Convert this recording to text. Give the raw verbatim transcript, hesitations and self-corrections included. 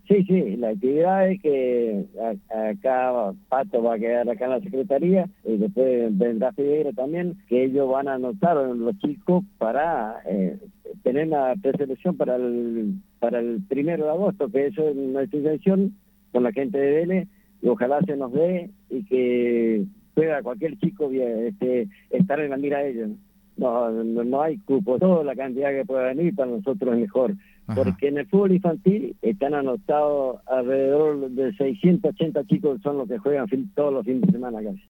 Sí, sí, la actividad es que a- acá Pato va a quedar acá en la Secretaría y después vendrá Figueira también, que ellos van a anotar a los chicos para eh, tener la preselección para el para el primero de agosto, que eso es nuestra intención con la gente de Vélez, y ojalá se nos dé y que pueda cualquier chico este, estar en la mira de ellos. No, no, no hay cupo, toda la cantidad que pueda venir para nosotros es mejor. Ajá. Porque en el fútbol infantil están anotados alrededor de seiscientos ochenta chicos, son los que juegan fin, todos los fines de semana casi.